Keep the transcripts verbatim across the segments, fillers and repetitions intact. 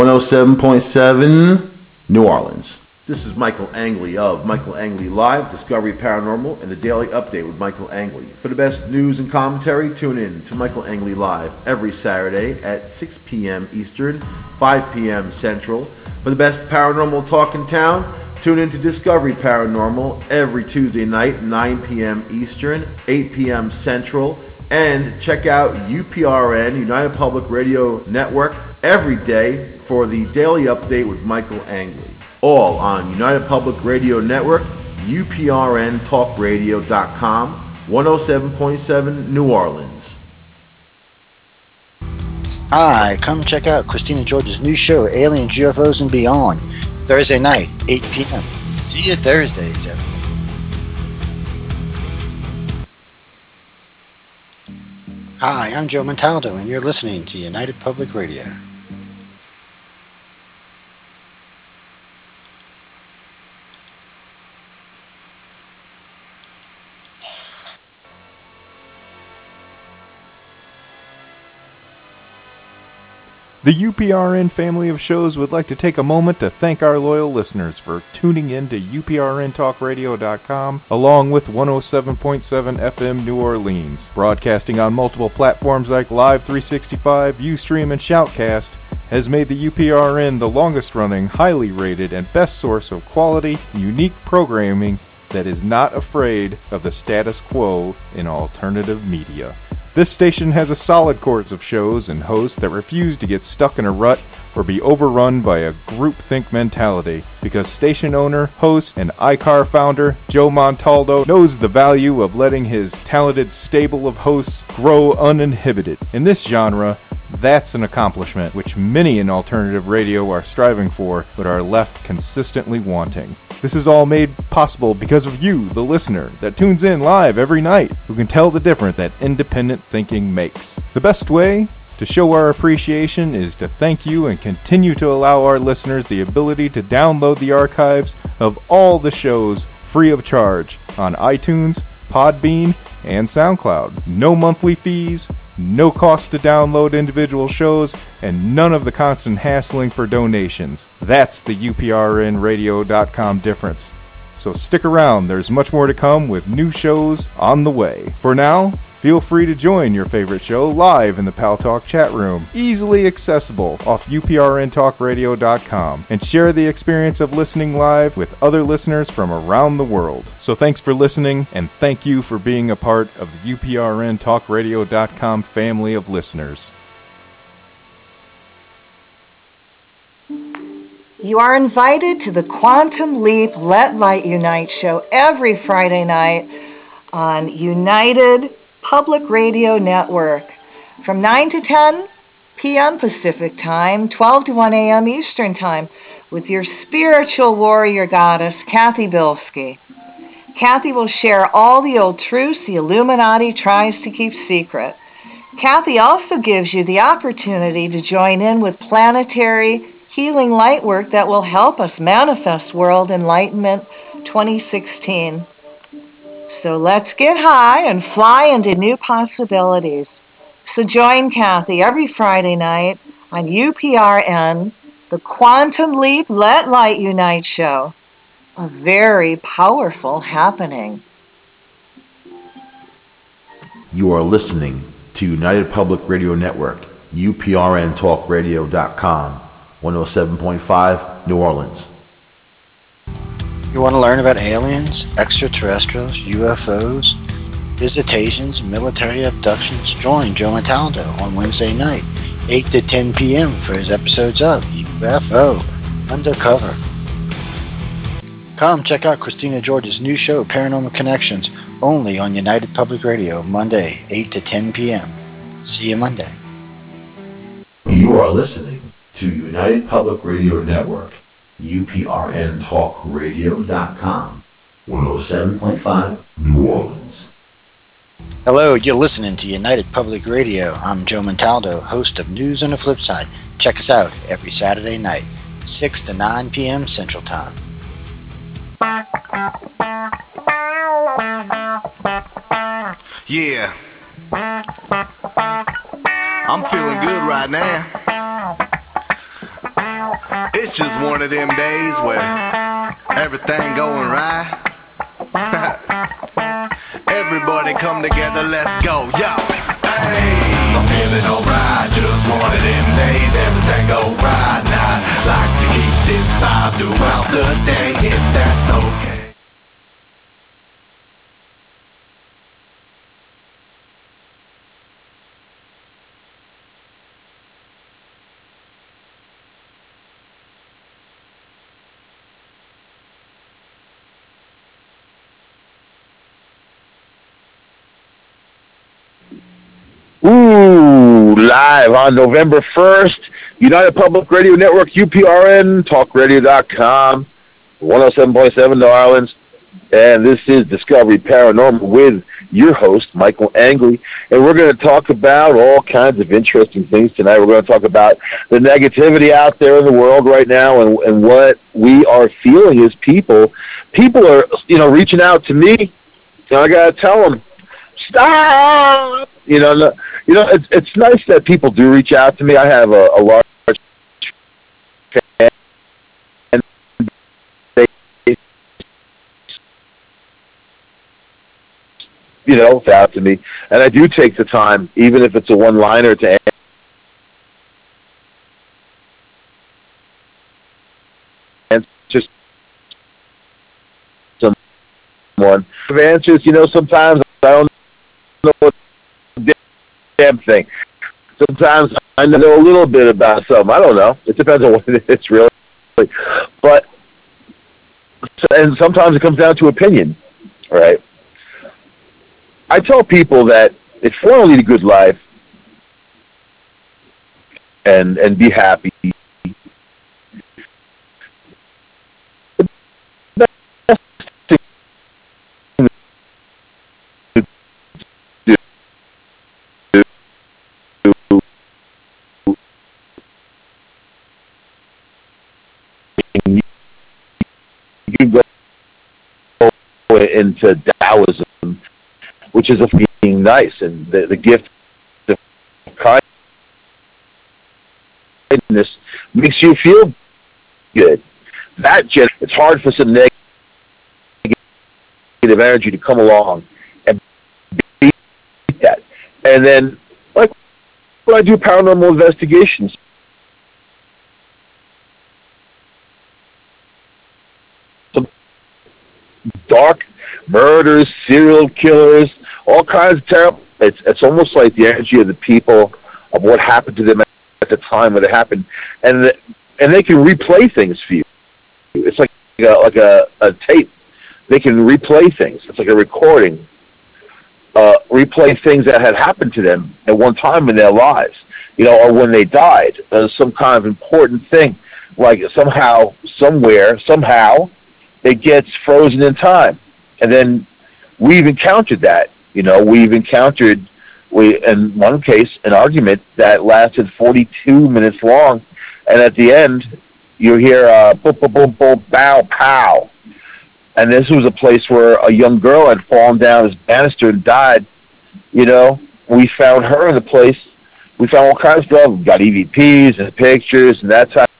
one oh seven point seven New Orleans. This is Michael Angley of Michael Angley Live, Discovery Paranormal, and the Daily Update with Michael Angley. For the best news and commentary, tune in to Michael Angley Live every Saturday at six p.m. Eastern, five p.m. Central. For the best paranormal talk in town, tune in to Discovery Paranormal every Tuesday night, nine p.m. Eastern, eight p.m. Central. And check out U P R N, United Public Radio Network, every day for the Daily Update with Michael Angley. All on United Public Radio Network, U P R N talk radio dot com, one oh seven point seven New Orleans. Hi, come check out Christina George's new show, Aliens, U F Os, and Beyond, Thursday night, eight p.m. See you Thursdays, everyone. Hi, I'm Joe Montaldo, and you're listening to United Public Radio. The U P R N family of shows would like to take a moment to thank our loyal listeners for tuning in to U P R N talk radio dot com along with one oh seven point seven F M New Orleans. Broadcasting on multiple platforms like Live three sixty-five, Ustream, and Shoutcast has made the U P R N the longest running, highly rated, and best source of quality, unique programming that is not afraid of the status quo in alternative media. This station has a solid course of shows and hosts that refuse to get stuck in a rut or be overrun by a groupthink mentality, because station owner, host, and I C A R founder Joe Montaldo knows the value of letting his talented stable of hosts grow uninhibited. In this genre, that's an accomplishment which many in alternative radio are striving for, but are left consistently wanting. This is all made possible because of you, the listener, that tunes in live every night, who can tell the difference that independent thinking makes. The best way to show our appreciation is to thank you and continue to allow our listeners the ability to download the archives of all the shows free of charge on iTunes, Podbean, and SoundCloud. No monthly fees, no cost to download individual shows, and none of the constant hassling for donations. That's the U P R N radio dot com difference. So stick around, there's much more to come with new shows on the way. For now, feel free to join your favorite show live in the Pal Talk chat room, easily accessible off U P R N talk radio dot com, and share the experience of listening live with other listeners from around the world. So thanks for listening, and thank you for being a part of the U P R N talk radio dot com family of listeners. You are invited to the Quantum Leap Let Light Unite show every Friday night on United Public Radio Network from nine to ten p.m. Pacific Time, twelve to one a.m. Eastern Time, with your spiritual warrior goddess, Kathy Bilski. Kathy will share all the old truths the Illuminati tries to keep secret. Kathy also gives you the opportunity to join in with planetary healing light work that will help us manifest World Enlightenment twenty sixteen. So let's get high and fly into new possibilities. So join Kathy every Friday night on U P R N, the Quantum Leap Let Light Unite show. A very powerful happening. You are listening to United Public Radio Network, U P R N talk radio dot com, one oh seven point five New Orleans. You want to learn about aliens, extraterrestrials, U F Os, visitations, military abductions? Join Joe Montaldo on Wednesday night, eight to ten p.m. for his episodes of U F O Undercover. Come check out Christina George's new show, Paranormal Connections, only on United Public Radio, Monday, eight to ten p.m. See you Monday. You are listening to United Public Radio Network, U P R N talk radio dot com, one oh seven point five New Orleans. Hello, you're listening to United Public Radio. I'm Joe Montaldo, host of News on the Flip Side. Check us out every Saturday night, six to nine p.m. Central Time. Yeah. I'm feeling good right now. It's just one of them days where everything going right. Everybody come together, let's go, yo. Hey, I'm feeling alright. Just one of them days, everything go right now. Like to keep this vibe throughout the day, if that's okay. Ooh, live on November first, United Public Radio Network, U P R N, talk radio dot com, one oh seven point seven New Orleans, and this is Discovery Paranormal with your host, Michael Angley, and we're going to talk about all kinds of interesting things tonight. We're going to talk about the negativity out there in the world right now and, and what we are feeling as people. People are, you know, reaching out to me, and I got to tell them, stop! You know, no, you know, it's it's nice that people do reach out to me. I have a, a large fan base, you know, out to me, and I do take the time, even if it's a one-liner, to answer someone. Of answers, you know, sometimes I don't know what the damn thing. Sometimes I know a little bit about something. I don't know. It depends on what it is, really. But, and sometimes it comes down to opinion, right? I tell people that if you want to lead a good life and and be happy, the best thing to do, you can go into Taoism, which is a being nice, and the, the gift of kindness makes you feel good. That just, it's hard for some negative energy to come along and beat that. And then, like when I do paranormal investigations, some dark murders, serial killers, all kinds of terrible. It's it's almost like the energy of the people, of what happened to them at the time when it happened, and the, and they can replay things for you. It's like a, like a, a tape. They can replay things. It's like a recording. Uh, replay things that had happened to them at one time in their lives, you know, or when they died. Uh, some kind of important thing, like somehow, somewhere, somehow, it gets frozen in time, and then we've encountered that. You know, we've encountered, we in one case, an argument that lasted forty-two minutes long, and at the end, you hear uh, boom, boom, boom, boom, bow, pow. And this was a place where a young girl had fallen down this banister and died. You know, we found her in the place. We found all kinds of stuff. We got E V Ps and pictures and that type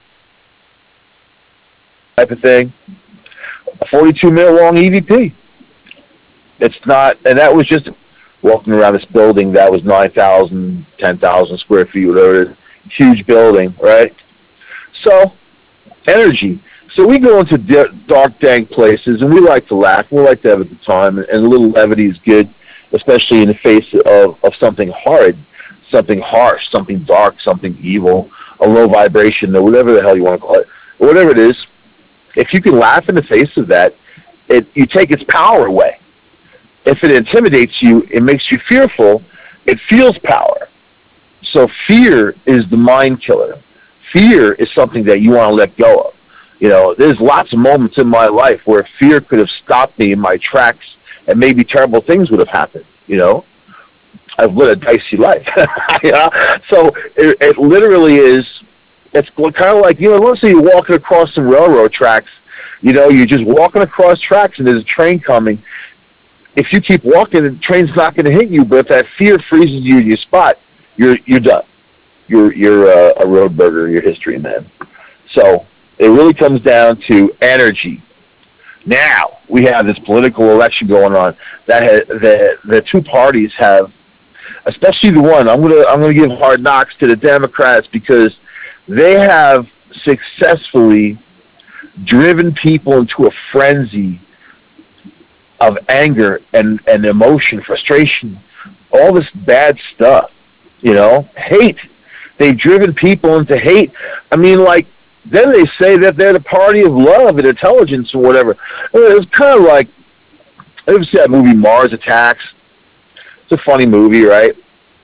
of thing. A forty-two minute long E V P. It's not, and that was just walking around this building that was nine thousand, ten thousand square feet, whatever it is. Huge building, right? So, energy. So we go into dark, dank places, and we like to laugh. We like to have a good time, and a little levity is good, especially in the face of, of something horrid, something harsh, something dark, something evil, a low vibration, or whatever the hell you want to call it, whatever it is. If you can laugh in the face of that, it you take its power away. If it intimidates you, it makes you fearful, it feels power. So fear is the mind killer. Fear is something that you want to let go of. You know, there's lots of moments in my life where fear could have stopped me in my tracks, and maybe terrible things would have happened, you know. I've led a dicey life. You know? So it, it literally is, it's kind of like, you know, let's say you're walking across some railroad tracks, you know, you're just walking across tracks and there's a train coming. If you keep walking, the train's not going to hit you, but if that fear freezes you in your spot, you're you're done. You're, you're uh, a road burger, you're history, man. So it really comes down to energy. Now we have this political election going on that ha- the the two parties have, especially the one I'm gonna I'm gonna give hard knocks to the Democrats because they have successfully driven people into a frenzy of anger and, and emotion, frustration, all this bad stuff, you know, hate. They've driven people into hate. I mean, like, then they say that they're the party of love and intelligence or whatever. It's kind of like, I ever see that movie Mars Attacks? It's a funny movie, right?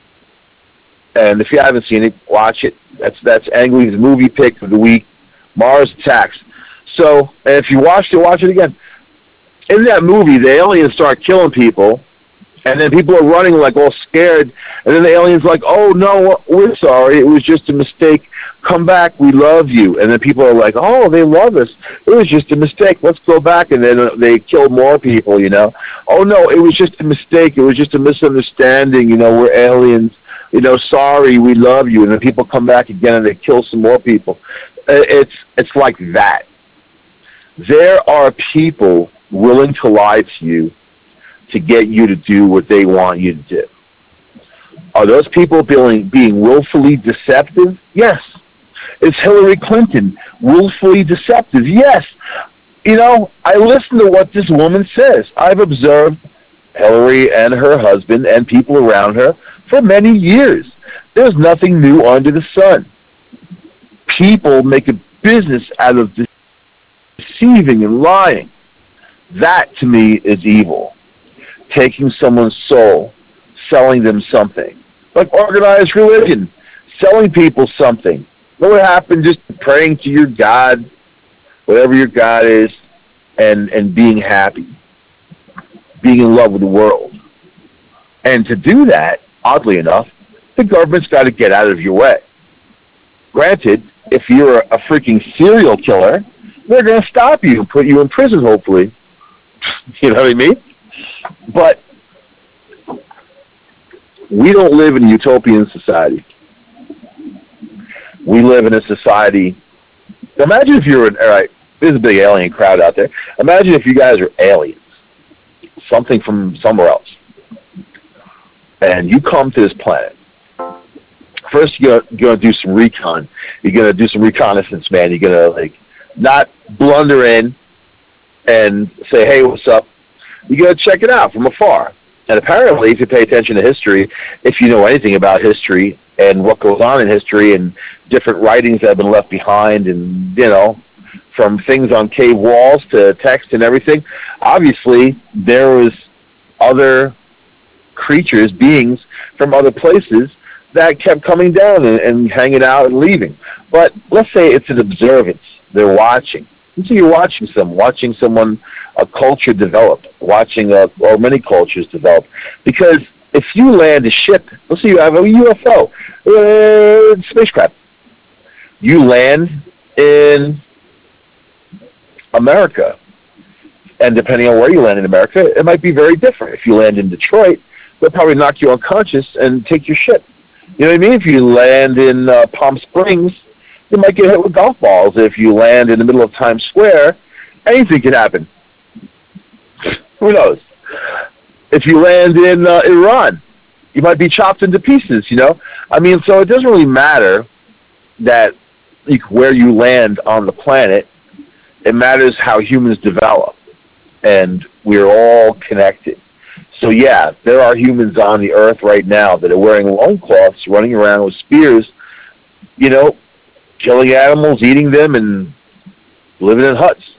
And if you haven't seen it, watch it. That's that's Ang Lee's movie pick of the week, Mars Attacks. So, and if you watched it, watch it again. In that movie, the aliens start killing people, and then people are running like all scared, and then the aliens like, oh no, we're sorry, it was just a mistake. Come back, we love you. And then people are like, oh, they love us. It was just a mistake. Let's go back. And then they kill more people, you know. Oh no, it was just a mistake. It was just a misunderstanding. You know, we're aliens. You know, sorry, we love you. And then people come back again and they kill some more people. It's it's like that. There are people willing to lie to you to get you to do what they want you to do. Are those people being, being willfully deceptive? Yes. Is Hillary Clinton willfully deceptive? Yes. You know, I listen to what this woman says. I've observed Hillary and her husband and people around her for many years. There's nothing new under the sun. People make a business out of deceiving and lying. That, to me, is evil. Taking someone's soul, selling them something. Like organized religion, selling people something. What would happen just praying to your God, whatever your God is, and, and being happy, being in love with the world. And to do that, oddly enough, the government's got to get out of your way. Granted, if you're a freaking serial killer, they're going to stop you and put you in prison, hopefully. You know what I mean? But we don't live in a utopian society. We live in a society. Imagine if you're an, all right, there's a big alien crowd out there. Imagine if you guys are aliens, something from somewhere else, and you come to this planet. First, you're going to do some recon. You're going to do some reconnaissance, man. You're going to, like, not blunder in and say, hey, what's up? You got to check it out from afar. And apparently, if you pay attention to history, if you know anything about history and what goes on in history and different writings that have been left behind and, you know, from things on cave walls to text and everything, obviously there was other creatures, beings from other places that kept coming down and, and hanging out and leaving. But let's say it's an observance. They're watching. So you're watching some, watching someone, a culture develop, watching a, or many cultures develop. Because if you land a ship, let's say you have a U F O, uh, spacecraft, you land in America, and depending on where you land in America, it might be very different. If you land in Detroit, they'll probably knock you unconscious and take your ship. You know what I mean? If you land in uh, Palm Springs, you might get hit with golf balls. If you land in the middle of Times Square, anything can happen. Who knows? If you land in uh, Iran, you might be chopped into pieces, you know? I mean, so it doesn't really matter that like, where you land on the planet. It matters how humans develop, and we're all connected. So, yeah, there are humans on the earth right now that are wearing loincloths, running around with spears, you know, killing animals, eating them, and living in huts.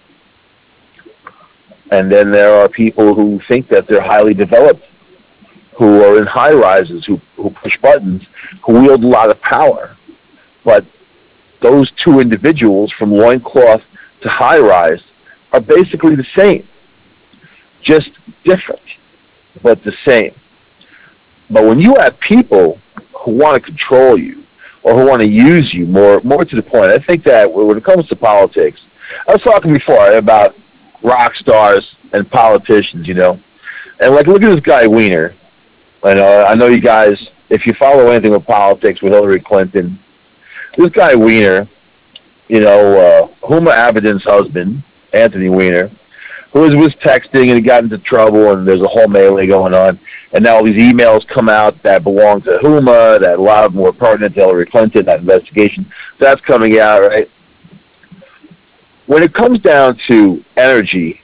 And then there are people who think that they're highly developed, who are in high-rises, who, who push buttons, who wield a lot of power. But those two individuals, from loincloth to high-rise, are basically the same, just different, but the same. But when you have people who want to control you, or who want to use you more, more to the point, I think that when it comes to politics, I was talking before about rock stars and politicians, you know, and like, look at this guy Weiner. I know, I know you guys, if you follow anything with politics with Hillary Clinton, this guy Weiner, you know, uh, Huma Abedin's husband, Anthony Weiner, who was, was texting and he got into trouble, and there's a whole melee going on. And now all these emails come out that belong to Huma, that a lot of them were pertinent to Hillary Clinton, that investigation. That's coming out, right? When it comes down to energy,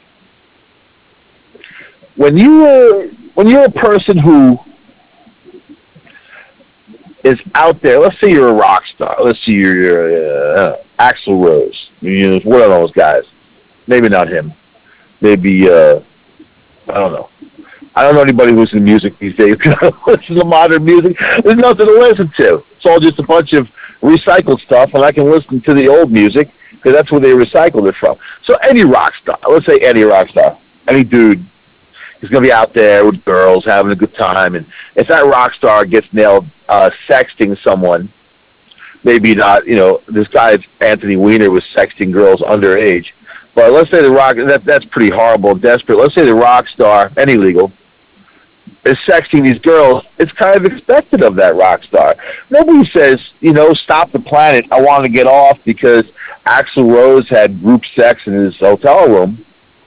when you are, when you're a person who is out there, let's say you're a rock star, let's say you're, you're uh, Axl Rose, you know, one of those guys. Maybe not him. Maybe, uh, I don't know. I don't know anybody who's in music these days. Listen to modern music. There's nothing to listen to. It's all just a bunch of recycled stuff, and I can listen to the old music because that's where they recycled it from. So any rock star, let's say any rock star, any dude is going to be out there with girls having a good time, and if that rock star gets nailed uh, sexting someone, maybe not, you know, this guy, Anthony Weiner, was sexting girls underage. But let's say the rock, that, that's pretty horrible and desperate. Let's say the rock star, any legal, is sexting these girls. It's kind of expected of that rock star. Nobody says, you know, stop the planet. I want to get off because Axl Rose had group sex in his hotel room.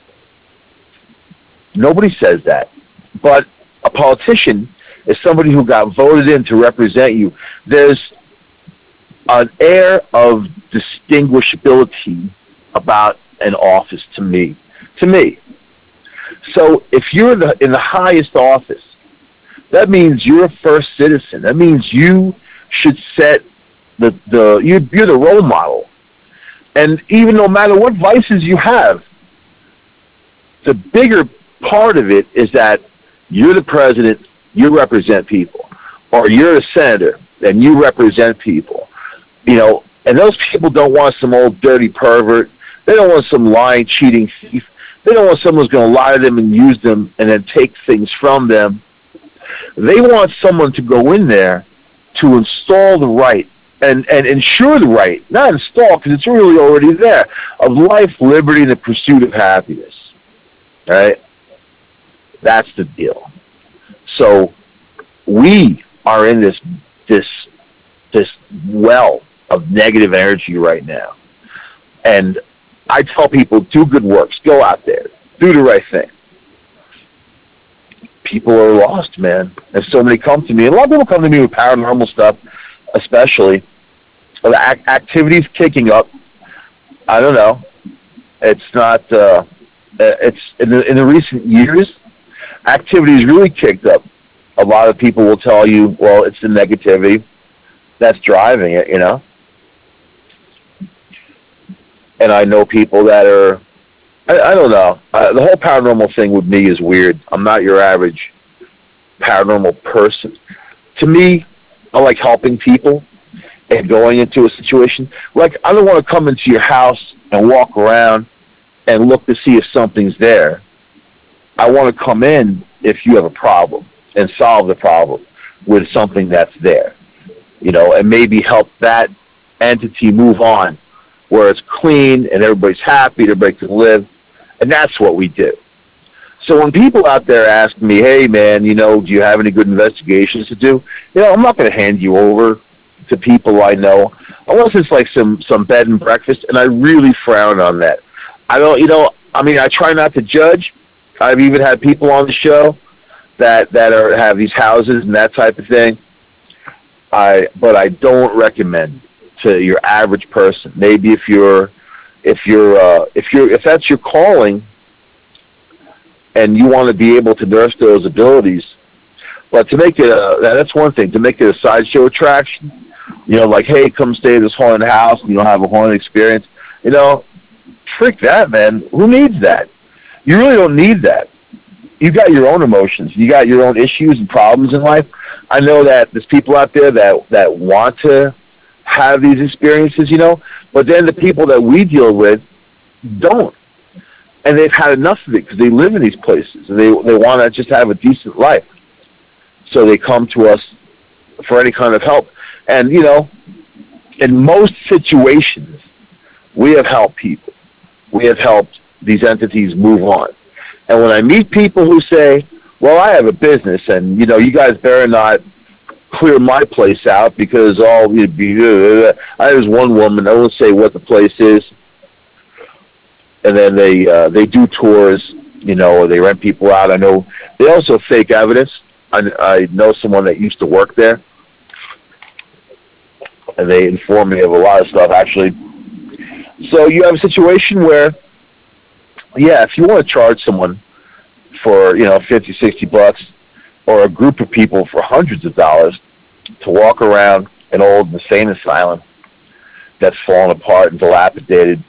Nobody says that. But a politician is somebody who got voted in to represent you. There's an air of distinguishability about an office to me. To me. So if you're in the, in the highest office, that means you're a first citizen. That means you should set the, the you, you're the role model. And even no matter what vices you have, the bigger part of it is that you're the president, you represent people. Or you're a senator, and you represent people. You know, and those people don't want some old dirty pervert. They don't want some lying, cheating thief. They don't want someone who's going to lie to them and use them and then take things from them. They want someone to go in there to install the right and, and ensure the right, not install because it's really already there, of life, liberty, and the pursuit of happiness. Right? That's the deal. So we are in this this this well of negative energy right now. And I tell people, do good works. Go out there. Do the right thing. People are lost, man. And so many come to me. And a lot of people come to me with paranormal stuff, especially. The act- activities kicking up. I don't know. It's not, uh, it's in the, in the recent years, activities really kicked up. A lot of people will tell you, well, it's the negativity that's driving it, you know? And I know people that are, I, I don't know. Uh, the whole paranormal thing with me is weird. I'm not your average paranormal person. To me, I like helping people and going into a situation. Like, I don't want to come into your house and walk around and look to see if something's there. I want to come in if you have a problem and solve the problem with something that's there, you know, and maybe help that entity move on where it's clean and everybody's happy, everybody can live. And that's what we do. So when people out there ask me, hey, man, you know, do you have any good investigations to do? You know, I'm not going to hand you over to people I know unless it's like some, some bed and breakfast, and I really frown on that. I don't, you know, I mean, I try not to judge. I've even had people on the show that, that are have these houses and that type of thing. I, but I don't recommend to your average person. Maybe if you're, if you're, uh, if you're, if that's your calling, and you want to be able to nurse those abilities, but to make it, a, that's one thing. To make it a sideshow attraction, you know, like, hey, come stay at this haunted house, and you'll have a haunted experience. You know, frick that, man. Who needs that? You really don't need that. You got your own emotions. You got your own issues and problems in life. I know that there's people out there that, that want to have these experiences, you know, but then the people that we deal with don't. And they've had enough of it because they live in these places and they, they want to just have a decent life. So they come to us for any kind of help. And, you know, in most situations, we have helped people. We have helped these entities move on. And when I meet people who say, well, I have a business and, you know, you guys better not clear my place out because all it'd be. Uh, I was one woman. I won't say what the place is, and then they uh, they do tours, you know, or they rent people out. I know they also fake evidence. I, I know someone that used to work there, and they informed me of a lot of stuff actually. So you have a situation where, yeah, if you want to charge someone for, you know, fifty, sixty bucks, or a group of people for hundreds of dollars to walk around an old insane asylum that's fallen apart and dilapidated.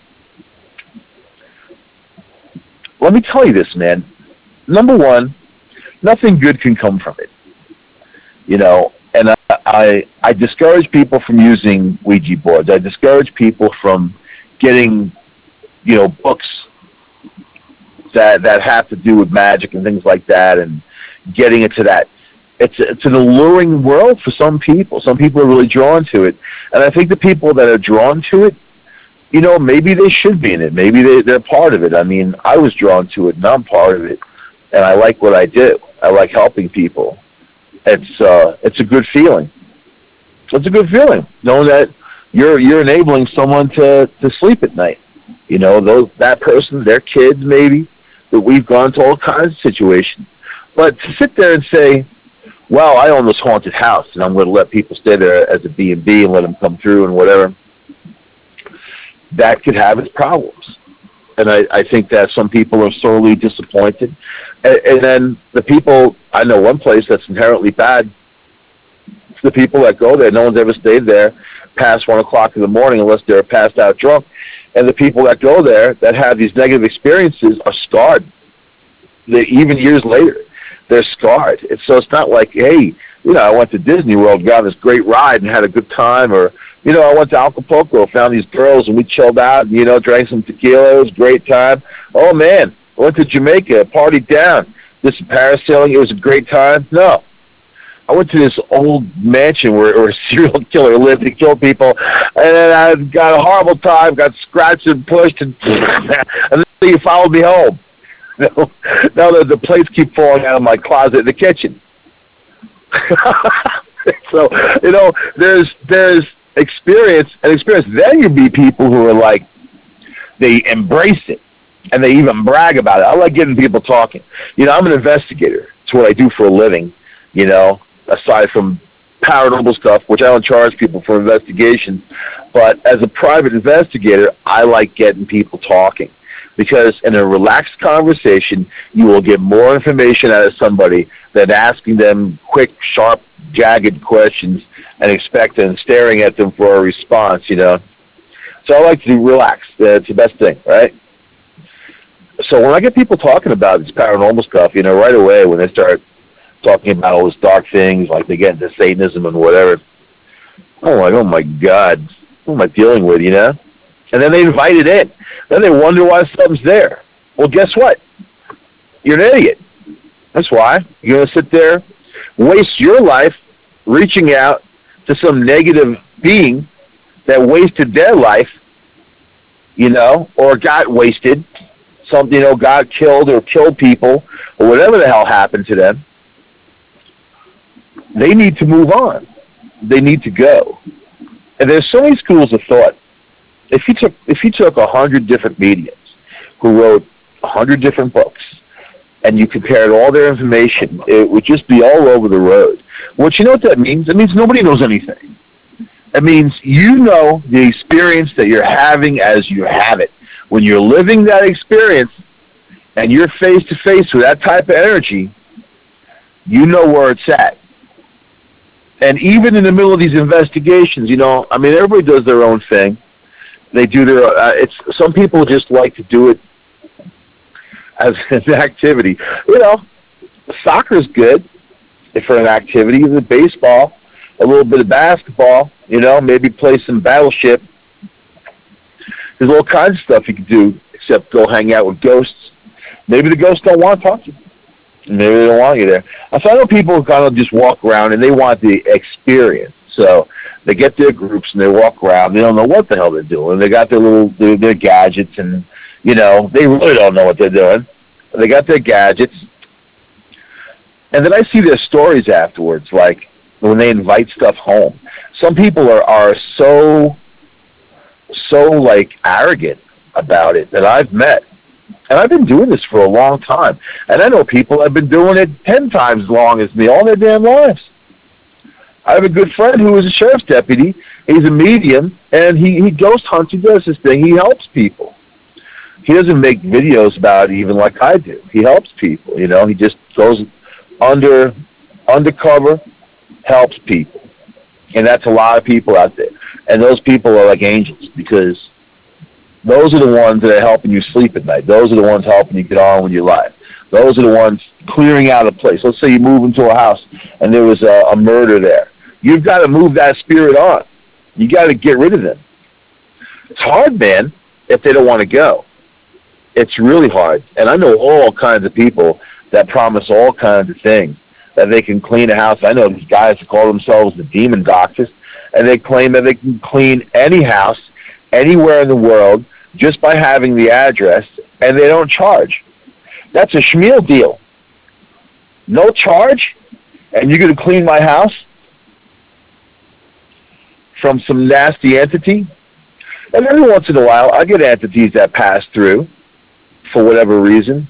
Let me tell you this, man. Number one, nothing good can come from it. You know, and I, I, I discourage people from using Ouija boards. I discourage people from getting, you know, books that that have to do with magic and things like that, and getting into that. It's it's an alluring world for some people. Some people are really drawn to it, and I think the people that are drawn to it, you know, maybe they should be in it. Maybe they they're part of it. I mean, I was drawn to it, and I'm part of it, and I like what I do. I like helping people. It's uh, it's a good feeling. It's a good feeling knowing that you're you're enabling someone to, to sleep at night. You know, those that person, their kids, maybe, that we've gone to all kinds of situations. But to sit there and say, well, I own this haunted house, and I'm going to let people stay there as a B and B and let them come through and whatever, that could have its problems. And I, I think that some people are sorely disappointed. And, and then the people, I know one place that's inherently bad, the people that go there, no one's ever stayed there past one o'clock in the morning unless they're passed out drunk. And the people that go there that have these negative experiences are scarred. They, even years later, they're scarred. It's, so it's not like, hey, you know, I went to Disney World, got on this great ride and had a good time, or, you know, I went to Acapulco, found these girls, and we chilled out, and, you know, drank some tequila. It was a great time. Oh, man, I went to Jamaica, partied down, did some parasailing. It was a great time. No. I went to this old mansion where, where a serial killer lived and killed people, and then I got a horrible time, got scratched and pushed, and, and then he followed me home. You know, now the, the plates keep falling out of my closet in the kitchen. So, you know, there's there's experience and experience. Then you meet people who are like, they embrace it, and they even brag about it. I like getting people talking. You know, I'm an investigator. It's what I do for a living, you know, aside from paranormal stuff, which I don't charge people for investigations. But as a private investigator, I like getting people talking, because in a relaxed conversation, you will get more information out of somebody than asking them quick, sharp, jagged questions and expecting and staring at them for a response, you know. So I like to relax. Uh, it's the best thing, right? So when I get people talking about this paranormal stuff, you know, right away when they start talking about all those dark things, like they get into Satanism and whatever, I'm like, oh my God, what am I dealing with, you know? And then they invite it in. Then they wonder why something's there. Well, guess what? You're an idiot. That's why. You're going to sit there, waste your life reaching out to some negative being that wasted their life, you know, or got wasted, something, you know, got killed or killed people, or whatever the hell happened to them. They need to move on. They need to go. And there's so many schools of thought. If you took if you took a hundred different mediums who wrote a hundred different books, and you compared all their information, it would just be all over the road. What you know what that means? It means nobody knows anything. It means you know the experience that you're having as you have it. When you're living that experience and you're face to face with that type of energy, you know where it's at. And even in the middle of these investigations, you know, I mean, everybody does their own thing. They do their, uh, it's, some people just like to do it as an activity. You know, soccer's good for an activity. The baseball, a little bit of basketball, you know, maybe play some Battleship. There's all kinds of stuff you can do except go hang out with ghosts. Maybe the ghosts don't want to talk to you. Maybe they don't want you there. So I know people who kind of just walk around and they want the experience. So they get their groups and they walk around. They don't know what the hell they're doing. They got their little their, their gadgets, and you know they really don't know what they're doing. They got their gadgets, and then I see their stories afterwards. Like when they invite stuff home. Some people are, are so, so like arrogant about it that I've met. And I've been doing this for a long time. And I know people have been doing it ten times as long as me all their damn lives. I have a good friend who is a sheriff's deputy. He's a medium, and he, he ghost hunts. He does this thing. He helps people. He doesn't make videos about it even like I do. He helps people, you know. He just goes under, undercover, helps people. And that's a lot of people out there. And those people are like angels because those are the ones that are helping you sleep at night. Those are the ones helping you get on with your life. Those are the ones clearing out a place. Let's say you move into a house and there was a, a murder there. You've got to move that spirit on. You got to get rid of them. It's hard, man, if they don't want to go. It's really hard. And I know all kinds of people that promise all kinds of things, that they can clean a house. I know these guys that call themselves the demon doctors, and they claim that they can clean any house anywhere in the world just by having the address, and they don't charge. That's a schmeal deal. No charge, and you're going to clean my house from some nasty entity? And every once in a while, I get entities that pass through for whatever reason.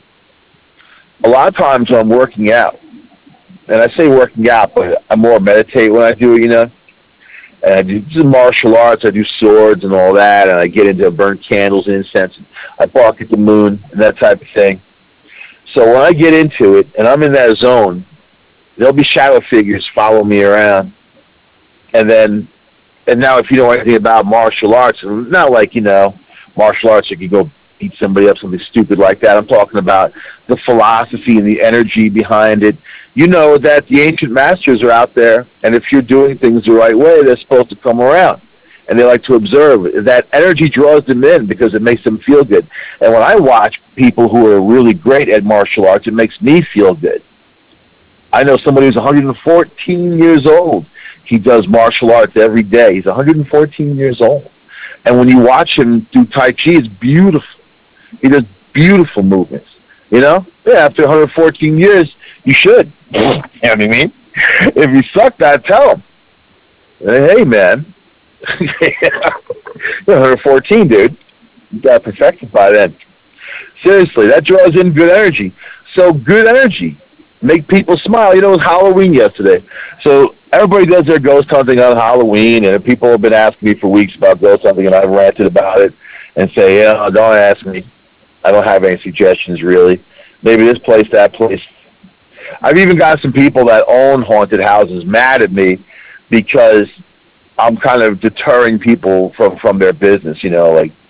A lot of times I'm working out, and I say working out, but I more meditate when I do it, you know. And I do, do martial arts, I do swords and all that, and I get into burn candles and incense, and I bark at the moon and that type of thing. So when I get into it, and I'm in that zone, there'll be shadow figures follow me around. And then, and now if you know anything about martial arts, and not like, you know, martial arts, you can go beat somebody up, something stupid like that. I'm talking about the philosophy and the energy behind it. You know that the ancient masters are out there, and if you're doing things the right way, they're supposed to come around. And they like to observe. That energy draws them in because it makes them feel good. And when I watch people who are really great at martial arts, it makes me feel good. I know somebody who's one hundred fourteen years old. He does martial arts every day. He's one hundred fourteen years old. And when you watch him do Tai Chi, it's beautiful. He does beautiful movements. You know? Yeah, after one hundred fourteen years, you should. You know what I mean? If you suck, that tell him. Hey, man. You're one hundred fourteen, dude. You got perfected by then. Seriously, that draws in good energy. So good energy. Make people smile. You know, it was Halloween yesterday. So everybody does their ghost hunting on Halloween, and people have been asking me for weeks about ghost hunting, and I've ranted about it and say, yeah, don't ask me. I don't have any suggestions, really. Maybe this place, that place. I've even got some people that own haunted houses mad at me because I'm kind of deterring people from, from their business, you know, like,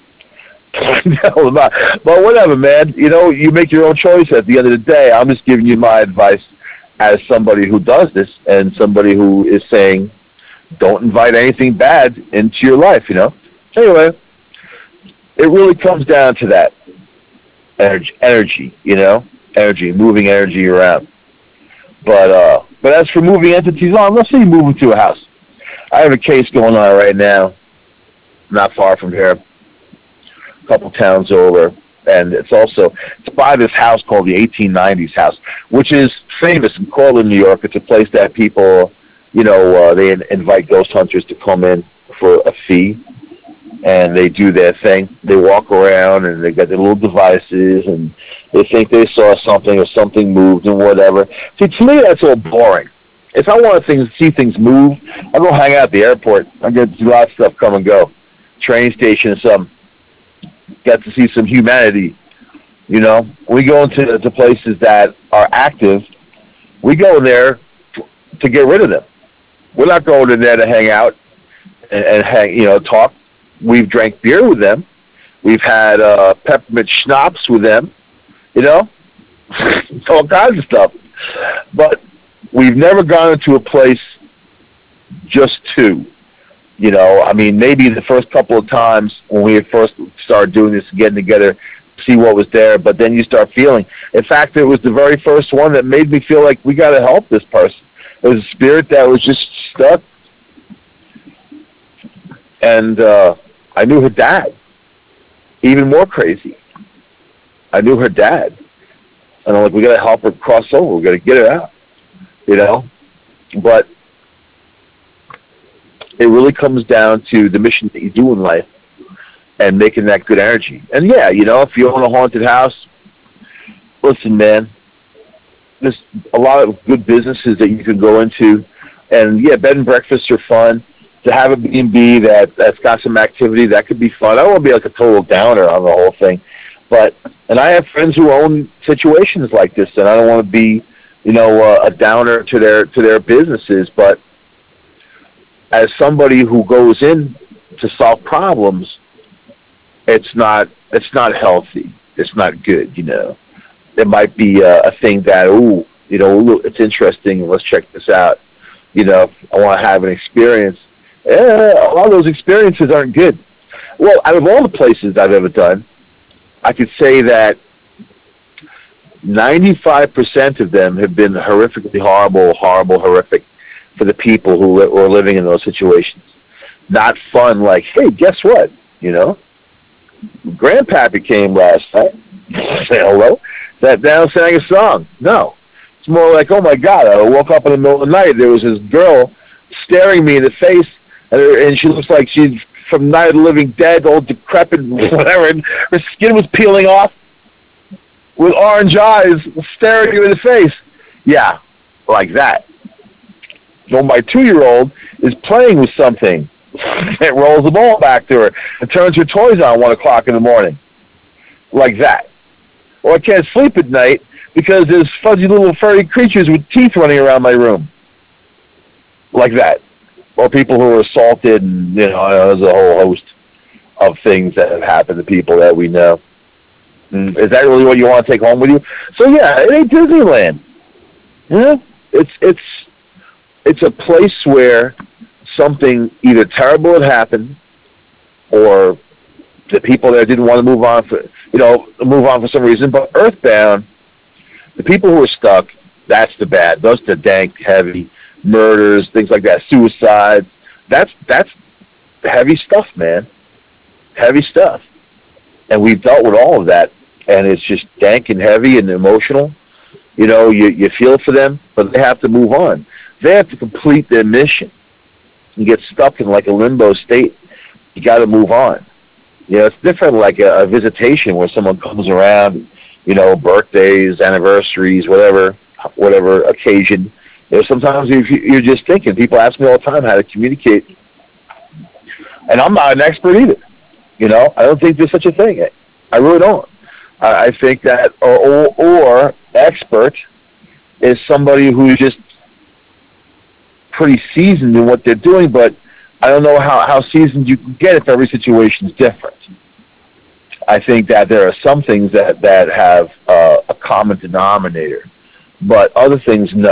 no, not, but whatever, man. You know, you make your own choice at the end of the day. I'm just giving you my advice as somebody who does this and somebody who is saying, don't invite anything bad into your life, you know. Anyway, it really comes down to that energy, energy you know, energy, moving energy around. But uh, but as for moving entities on, let's say you move into a house. I have a case going on right now, not far from here, a couple towns over, and it's also it's by this house called the eighteen nineties house, which is famous in Cortland, New York. It's a place that people, you know, uh, they invite ghost hunters to come in for a fee, and they do their thing. They walk around, and they got their little devices, and they think they saw something or something moved and whatever. See, to me, that's all boring. If I want to things, see things move, I'll go hang out at the airport. I get to do a lot of stuff come and go. Train station or something. Get to see some humanity, you know. We go into to places that are active. We go in there to get rid of them. We're not going in there to hang out and, and hang, you know, talk. We've drank beer with them. We've had uh, peppermint schnapps with them, you know, all kinds of stuff. But we've never gone into a place just to. You know, I mean, maybe the first couple of times when we first started doing this, getting together, see what was there, but then you start feeling. In fact, it was the very first one that made me feel like we got to help this person. It was a spirit that was just stuck. And uh, I knew her dad. Even more crazy. I knew her dad. And I'm like, we got to help her cross over. We got to get her out. You know? But it really comes down to the mission that you do in life and making that good energy. And yeah, you know, if you own a haunted house, listen, man, there's a lot of good businesses that you can go into. And yeah, bed and breakfasts are fun. To have a B and B that, that's got some activity, that could be fun. I don't want to be like a total downer on the whole thing. But, and I have friends who own situations like this, and I don't want to be, you know, uh, a downer to their, to their businesses. But as somebody who goes in to solve problems, it's not, it's not healthy. It's not good, you know. It might be a, a thing that, ooh, you know, it's interesting. Let's check this out. You know, I want to have an experience. Eh, a lot of those experiences aren't good. Well, out of all the places I've ever done, I could say that ninety-five percent of them have been horrifically horrible, horrible, horrific for the people who li- were living in those situations. Not fun, like, hey, guess what? You know, Grandpappy came last night. Say hello. Sat down, sang a song. No. It's more like, oh, my God, I woke up in the middle of the night. There was this girl staring me in the face, and, her, and she looks like she's from Night of the Living Dead, old decrepit, whatever, and her skin was peeling off with orange eyes staring you in the face. Yeah, like that. So my two-year-old is playing with something. It rolls the ball back to her and turns her toys on one o'clock in the morning. Like that. Or I can't sleep at night because there's fuzzy little furry creatures with teeth running around my room. Like that. Or people who are assaulted, and, you know, there's a whole host of things that have happened to people that we know. And is that really what you want to take home with you? So, yeah, it ain't Disneyland. Yeah, it's, it's, it's a place where something either terrible had happened, or the people there didn't want to move on for, you know, move on for some reason. But Earthbound, the people who are stuck, that's the bad. Those are the dank, heavy murders, things like that, suicides. That's that's heavy stuff, man. Heavy stuff. And we've dealt with all of that, and it's just dank and heavy and emotional. You know, you, you feel for them, but they have to move on. They have to complete their mission. You get stuck in like a limbo state. You got to move on. You know, it's different like a, a visitation where someone comes around, you know, birthdays, anniversaries, whatever, whatever occasion. You know, sometimes you're just thinking, people ask me all the time how to communicate, and I'm not an expert either. You know, I don't think there's such a thing. I really don't. I, I think that, or, or, or expert is somebody who's just pretty seasoned in what they're doing, but I don't know how, how seasoned you can get if every situation is different. I think that there are some things that, that have uh, a common denominator, but other things, no.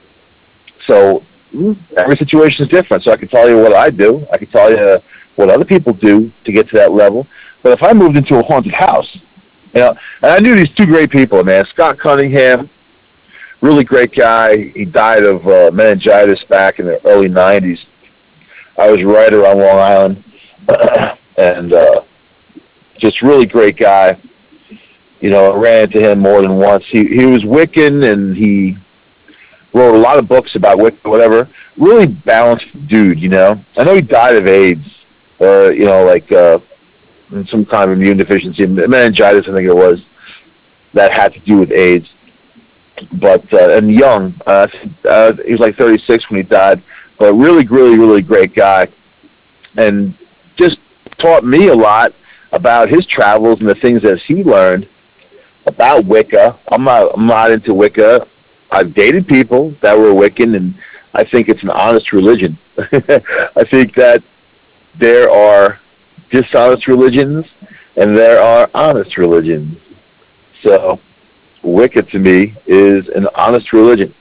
So every situation is different. So I can tell you what I do. I can tell you what other people do to get to that level. But if I moved into a haunted house, you know, and I knew these two great people, man. Scott Cunningham, really great guy. He died of uh, meningitis back in the early nineties. I was right around Long Island, and uh, just really great guy. You know, I ran into him more than once. He he was Wiccan, and he wrote a lot of books about Wicca, whatever. Really balanced dude, you know. I know he died of AIDS, or, you know, like uh, some kind of immune deficiency, meningitis, I think it was, that had to do with AIDS. But, uh, and young, uh, uh, he was like thirty-six when he died, but really, really, really great guy. And just taught me a lot about his travels and the things that he learned about Wicca. I'm not, I'm not into Wicca. I've dated people that were Wiccan, and I think it's an honest religion. I think that there are dishonest religions, and there are honest religions. So Wicca, to me, is an honest religion.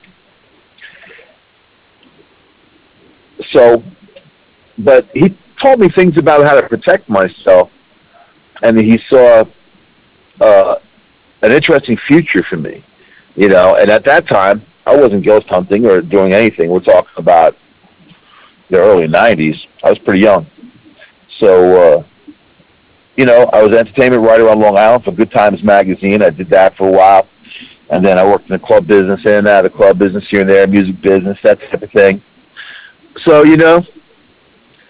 So, but he taught me things about how to protect myself, and he saw uh, an interesting future for me. You know, and at that time, I wasn't ghost hunting or doing anything. We're talking about the early nineties. I was pretty young. So, uh, you know, I was an entertainment writer on Long Island for Good Times Magazine. I did that for a while. And then I worked in the club business, in and out of the club business here and there, music business, that type of thing. So, you know,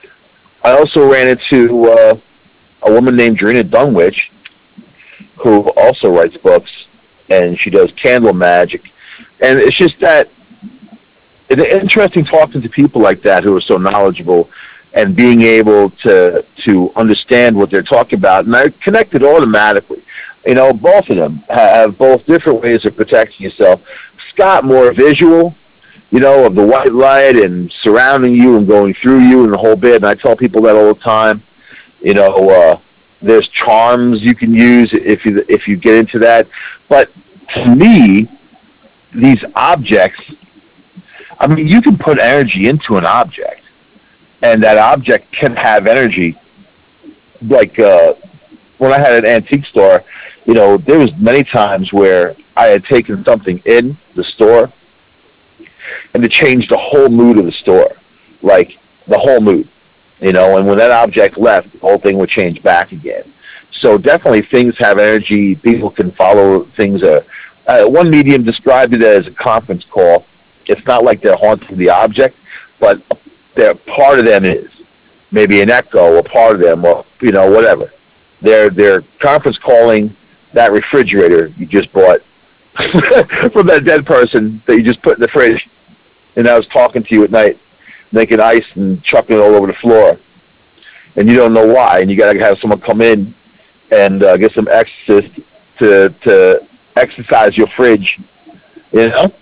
I also ran into uh, a woman named Drina Dunwich, who also writes books, and she does candle magic. And it's just that it's interesting talking to people like that who are so knowledgeable and being able to to understand what they're talking about. And I connected automatically. You know, both of them have both different ways of protecting yourself. Scott, more visual, you know, of the white light and surrounding you and going through you and the whole bit. And I tell people that all the time. You know, uh, there's charms you can use if you if you get into that. But to me, these objects, I mean, you can put energy into an object, and that object can have energy. Like uh, when I had an antique store, you know, there was many times where I had taken something in the store, and it changed the whole mood of the store, like the whole mood, you know. And when that object left, the whole thing would change back again. So definitely, things have energy. People can follow things. Uh, uh, one medium described it as a conference call. It's not like they're haunting the object, but they're part of them is maybe an echo, or part of them, or you know, whatever. They're they're conference calling that refrigerator you just bought from that dead person that you just put in the fridge, and I was talking to you at night, making ice and chucking it all over the floor, and you don't know why, and you gotta have someone come in and uh, get some exorcist to to exercise your fridge, you know.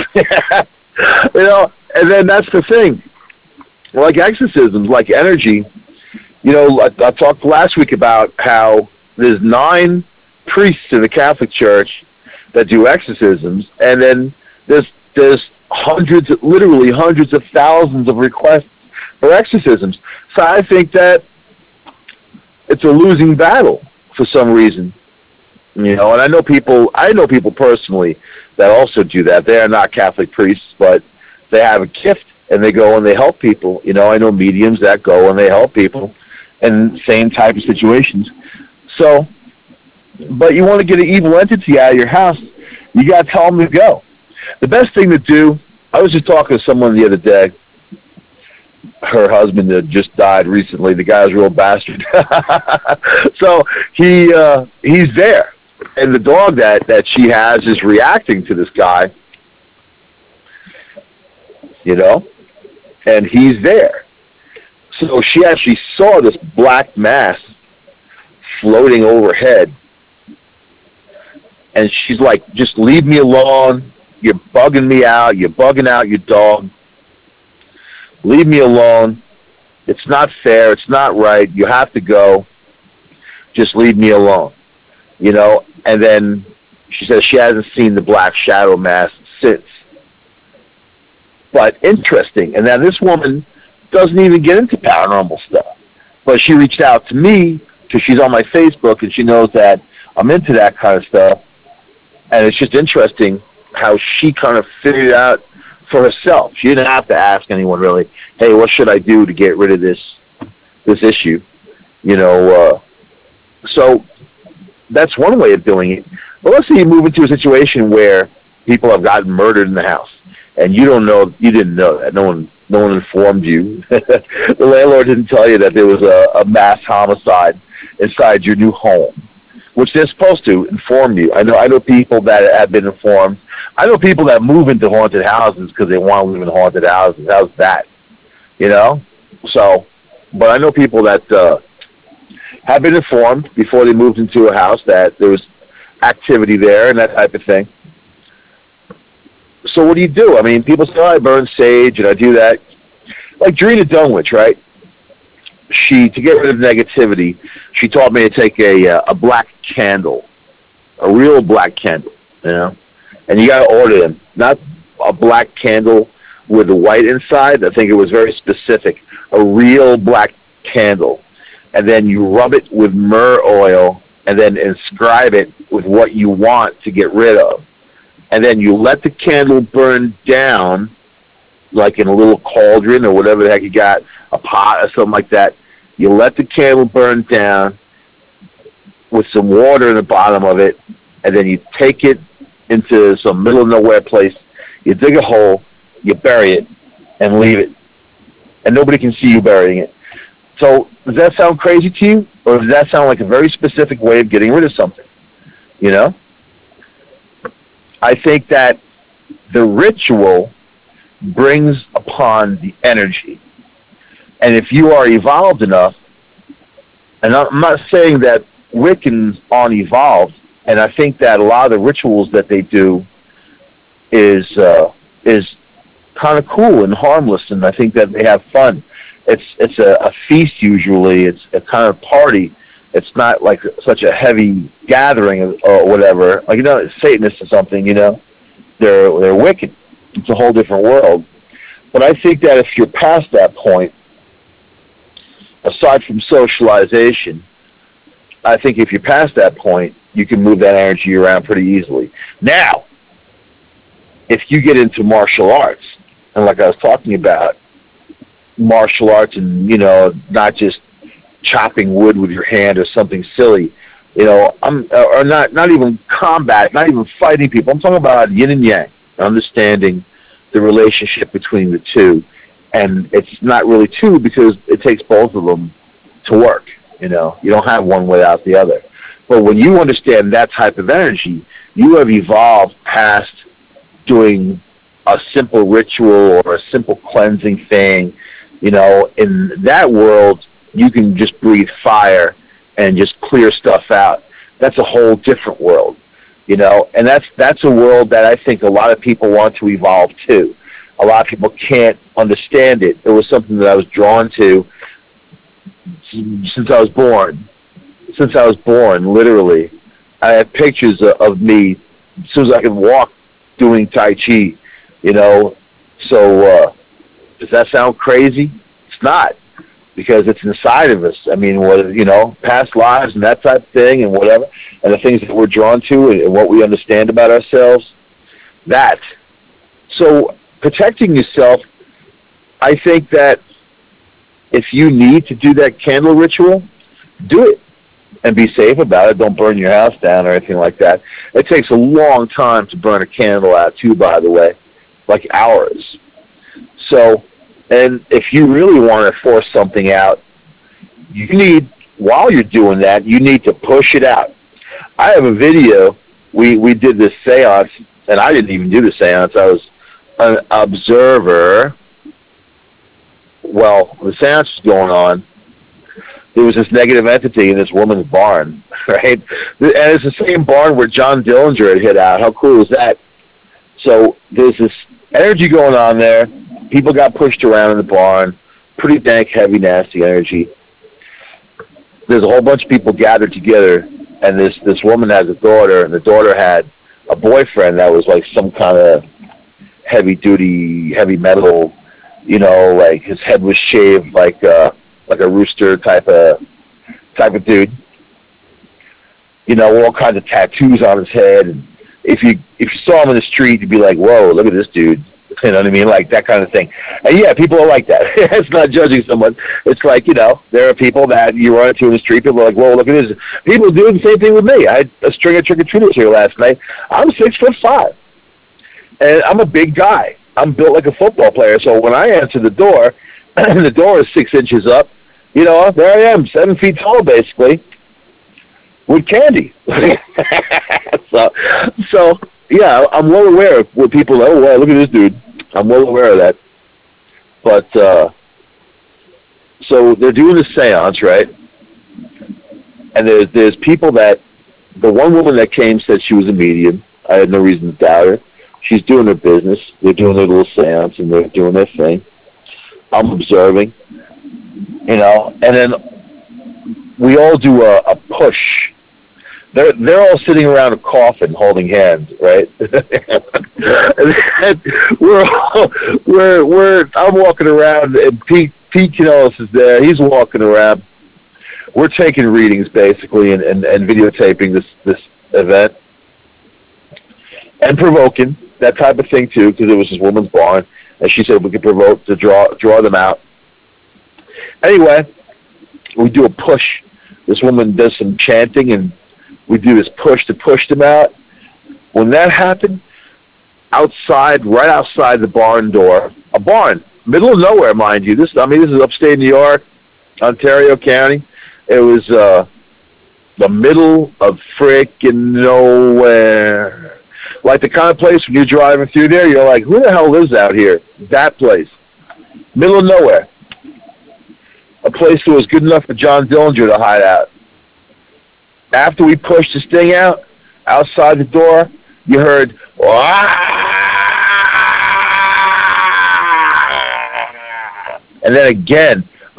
You know, and then that's the thing. Like exorcisms, like energy, you know, I, I talked last week about how there's nine priests in the Catholic Church that do exorcisms, and then there's there's hundreds, literally hundreds of thousands of requests for exorcisms. So I think that it's a losing battle for some reason, you know. And I know people, I know people personally that also do that. They are not Catholic priests, but they have a gift, and they go and they help people. You know, I know mediums that go and they help people in same type of situations. So, but you want to get an evil entity out of your house, you got to tell them to go. The best thing to do, I was just talking to someone the other day. Her husband had just died recently. The guy's a real bastard. So he uh, he's there. And the dog that, that she has is reacting to this guy, you know, and he's there. So she actually saw this black mass floating overhead, and she's like, just leave me alone. You're bugging me out. You're bugging out your dog. Leave me alone. It's not fair. It's not right. You have to go. Just leave me alone. You know, and then she says she hasn't seen the black shadow mass since. But interesting. And now this woman doesn't even get into paranormal stuff. But she reached out to me because she's on my Facebook and she knows that I'm into that kind of stuff. And it's just interesting how she kind of figured it out for herself. She didn't have to ask anyone really, hey, what should I do to get rid of this this issue? You know, uh, so that's one way of doing it. But let's say you move into a situation where people have gotten murdered in the house, and you don't know, you didn't know that. No one, no one informed you. The landlord didn't tell you that there was a, a mass homicide inside your new home, which they're supposed to inform you. I know, I know people that have been informed. I know people that move into haunted houses because they want to live in haunted houses. How's that? You know. So, but I know people that. Uh, have been informed before they moved into a house that there was activity there and that type of thing. So what do you do? I mean, people say, oh, I burn sage and I do that. Like Drina Dunwich, right? She, to get rid of negativity, she taught me to take a uh, a black candle, a real black candle, you know? And you got to order them. Not a black candle with the white inside. I think it was very specific. A real black candle. And then you rub it with myrrh oil and then inscribe it with what you want to get rid of. And then you let the candle burn down, like in a little cauldron or whatever the heck you got, a pot or something like that. You let the candle burn down with some water in the bottom of it, and then you take it into some middle of nowhere place. You dig a hole, you bury it, and leave it. And nobody can see you burying it. So does that sound crazy to you, or does that sound like a very specific way of getting rid of something? You know, I think that the ritual brings upon the energy, and if you are evolved enough, and I'm not saying that Wiccans aren't evolved, and I think that a lot of the rituals that they do is uh, is kind of cool and harmless, and I think that they have fun. It's it's a, a feast usually. It's a kind of party. It's not like such a heavy gathering or whatever. Like, you know, Satanists or something. You know, they're they're wicked. It's a whole different world. But I think that if you're past that point, aside from socialization, I think if you're past that point, you can move that energy around pretty easily. Now, if you get into martial arts, and like I was talking about, martial arts and, you know, not just chopping wood with your hand or something silly, you know, I'm or not not even combat, not even fighting people. I'm talking about yin and yang, understanding the relationship between the two. And it's not really two because it takes both of them to work. You know, you don't have one without the other. But when you understand that type of energy, you have evolved past doing a simple ritual or a simple cleansing thing. You know, in that world, you can just breathe fire and just clear stuff out. That's a whole different world, you know, and that's that's a world that I think a lot of people want to evolve to. A lot of people can't understand it. It was something that I was drawn to since I was born. Since I was born, literally. I have pictures of, of me as soon as I can walk doing Tai Chi, you know. So, uh, does that sound crazy? It's not, because it's inside of us. I mean, what, you know, past lives and that type of thing and whatever, and the things that we're drawn to and, and what we understand about ourselves, that. So, protecting yourself, I think that if you need to do that candle ritual, do it and be safe about it. Don't burn your house down or anything like that. It takes a long time to burn a candle out too, by the way, like hours. So, and if you really want to force something out, you need, while you're doing that, you need to push it out. I have a video. We, we did this seance, and I didn't even do the seance. I was an observer. Well, the seance was going on. There was this negative entity in this woman's barn, right? And it's the same barn where John Dillinger had hit out. How cool is that? So there's this energy going on there. People got pushed around in the barn. Pretty dank, heavy, nasty energy. There's a whole bunch of people gathered together, and this, this woman has a daughter, and the daughter had a boyfriend that was like some kind of heavy-duty, heavy metal, you know, like his head was shaved like uh, like a rooster type of type of dude. You know, all kinds of tattoos on his head. And if you if you saw him in the street, you'd be like, "Whoa, look at this dude." You know what I mean? Like that kind of thing. And yeah, people are like that. It's not judging someone. It's like, you know, there are people that you run into in the street. People are like, "Whoa, look at this." People do the same thing with me. I had a string of trick-or-treaters here last night. I'm six foot five, and I'm a big guy. I'm built like a football player, so when I answer the door, the door is six inches up, you know, there I am, seven feet tall, basically, with candy. so, so, yeah, I'm well aware of what people, oh, wow, look at this dude. I'm well aware of that. But, uh, so they're doing the seance, right? And there's, there's people that, the one woman that came said she was a medium. I had no reason to doubt her. She's doing her business. They're doing their little seance, and they're doing their thing. I'm observing, you know, and then we all do a, a push. They're they're all sitting around a coffin holding hands, right? we're all, we're we're I'm walking around, and Pete Pete Canellis is there. He's walking around. We're taking readings basically, and, and, and videotaping this this event, and provoking. That type of thing too, because it was this woman's barn, and she said we could provoke to draw draw them out. Anyway, we do a push. This woman does some chanting, and we do this push to push them out. When that happened, outside, right outside the barn door, a barn, middle of nowhere, mind you. This, I mean, this is upstate New York. Ontario County. It was uh, the middle of frickin' nowhere. Like the kind of place when you're driving through there, you're like, who the hell lives out here? That place. Middle of nowhere. A place that was good enough for John Dillinger to hide out. After we pushed this thing out, outside the door, you heard, and then again,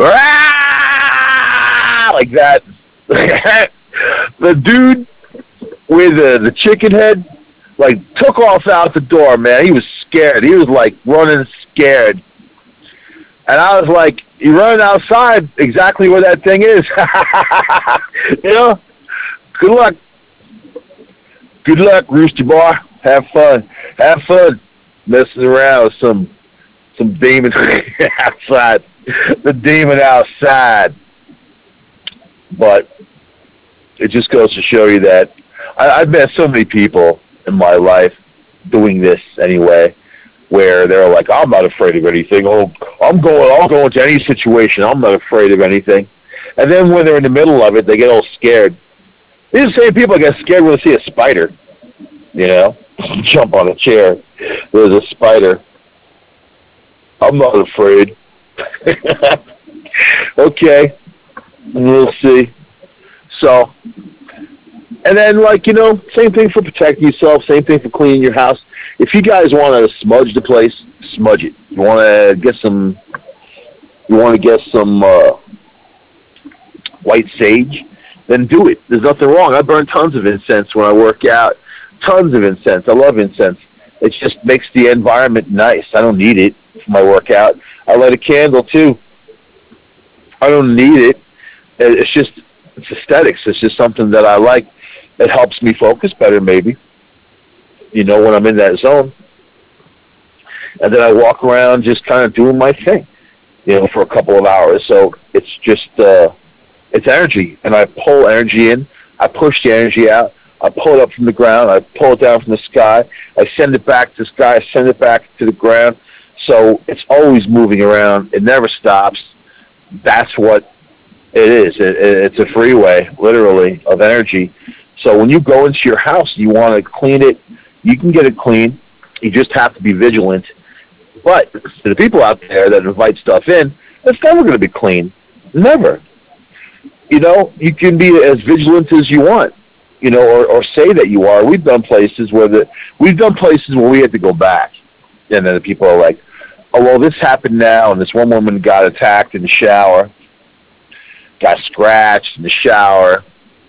like that. The dude with the, the chicken head, like, took off out the door, man. He was scared. He was, like, running scared. And I was like, you're running outside exactly where that thing is. You know? Good luck. Good luck, Rooster Boy. Have fun. Have fun messing around with some some demon outside. The demon outside. But it just goes to show you that I, I've met so many people in my life doing this anyway, where they're like, I'm not afraid of anything. Oh, I'm going, I'll go into any situation. I'm not afraid of anything. And then when they're in the middle of it, they get all scared. These are the same people get scared when they see a spider. You know, jump on a chair. There's a spider. I'm not afraid. Okay, we'll see. So, and then, like, you know, same thing for protecting yourself, same thing for cleaning your house. If you guys want to smudge the place, smudge it. You want to get some, you want to get some uh, white sage, then do it. There's nothing wrong. I burn tons of incense when I work out. Tons of incense. I love incense. It just makes the environment nice. I don't need it for my workout. I light a candle, too. I don't need it. It's just, it's aesthetics. It's just something that I like. It helps me focus better, maybe. You know, when I'm in that zone. And then I walk around just kind of doing my thing, you know, for a couple of hours. So it's just, uh, it's energy. And I pull energy in. I push the energy out. I pull it up from the ground. I pull it down from the sky. I send it back to the sky. I send it back to the ground. So it's always moving around. It never stops. That's what it is. It, it, it's a freeway, literally, of energy. So when you go into your house, you want to clean it. You can get it clean. You just have to be vigilant. But to the people out there that invite stuff in, it's never going to be clean. Never. You know, you can be as vigilant as you want, you know, or, or say that you are. We've done places where the we've done places where we had to go back. And then the people are like, oh, well, this happened now, and this one woman got attacked in the shower, got scratched in the shower,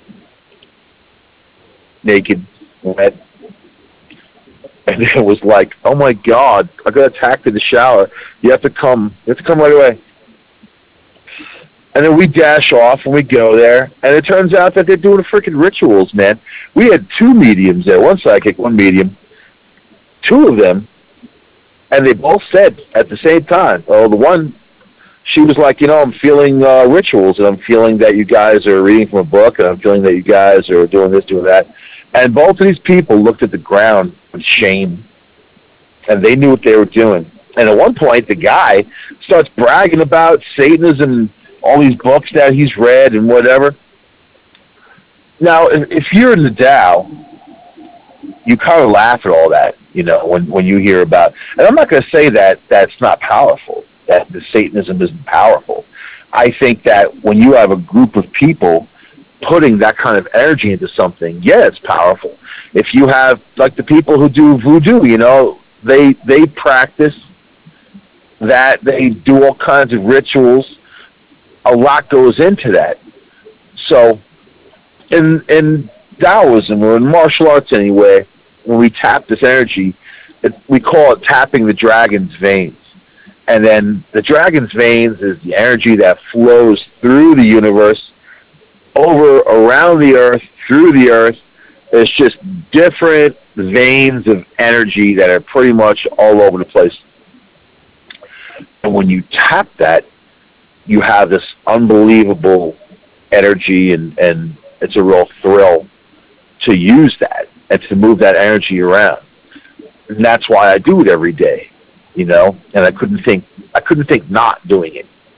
naked, wet. And it was like, oh my God, I got attacked in the shower. You have to come. You have to come right away. And then we dash off and we go there. And it turns out that they're doing freaking rituals, man. We had two mediums there, one psychic, one medium, two of them. And they both said at the same time, oh, the one, she was like, you know, I'm feeling uh, rituals, and I'm feeling that you guys are reading from a book, and I'm feeling that you guys are doing this, doing that. And both of these people looked at the ground with shame, and they knew what they were doing. And at one point, the guy starts bragging about Satanism and all these books that he's read and whatever. Now, if, if you're in the Tao, you kind of laugh at all that, you know, when, when you hear about, and I'm not going to say that that's not powerful, that the Satanism isn't powerful. I think that when you have a group of people putting that kind of energy into something, yeah, it's powerful. If you have, like the people who do voodoo, you know, they they practice that, they do all kinds of rituals. A lot goes into that. So in in Taoism, or in martial arts anyway, when we tap this energy, it, we call it tapping the dragon's veins. And then the dragon's veins is the energy that flows through the universe, over, around the earth, through the earth. It's just different veins of energy that are pretty much all over the place. And when you tap that, you have this unbelievable energy, and, and it's a real thrill to use that and to move that energy around. And that's why I do it every day, you know, and I couldn't think, I couldn't think not doing it.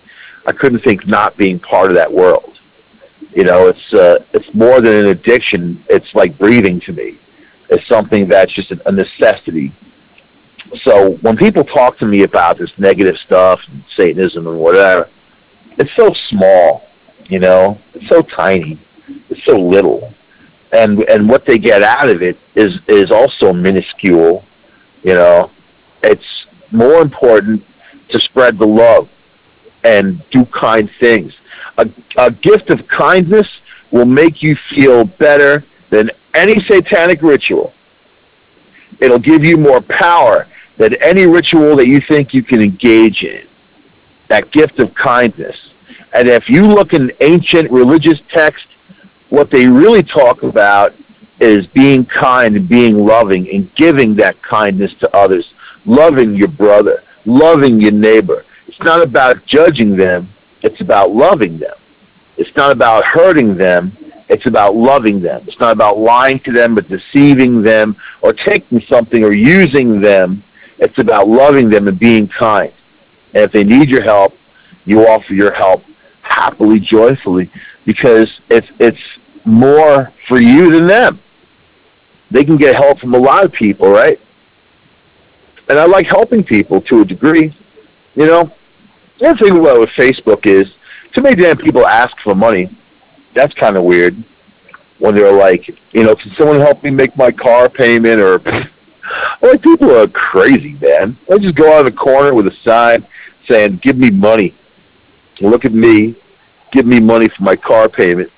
I couldn't think not being part of that world. You know, it's uh, it's more than an addiction. It's like breathing to me. It's something that's just a necessity. So when people talk to me about this negative stuff, and Satanism and whatever, it's so small, you know, it's so tiny, it's so little, and and what they get out of it is is also minuscule, you know. It's more important to spread the love and do kind things. A, a gift of kindness will make you feel better than any satanic ritual. It'll give you more power than any ritual that you think you can engage in. That gift of kindness. And if you look in ancient religious texts, what they really talk about is being kind and being loving and giving that kindness to others, loving your brother, loving your neighbor. It's not about judging them, it's about loving them. It's not about hurting them, it's about loving them. It's not about lying to them or deceiving them or taking something or using them. It's about loving them and being kind. And if they need your help, you offer your help happily, joyfully, because it's it's more for you than them. They can get help from a lot of people, right? And I like helping people to a degree. You know, the other thing about with Facebook is too many damn people ask for money. That's kind of weird when they're like, you know, can someone help me make my car payment? Or like, people are crazy, man. They just go out of the corner with a sign saying, give me money. Look at me. Give me money for my car payment.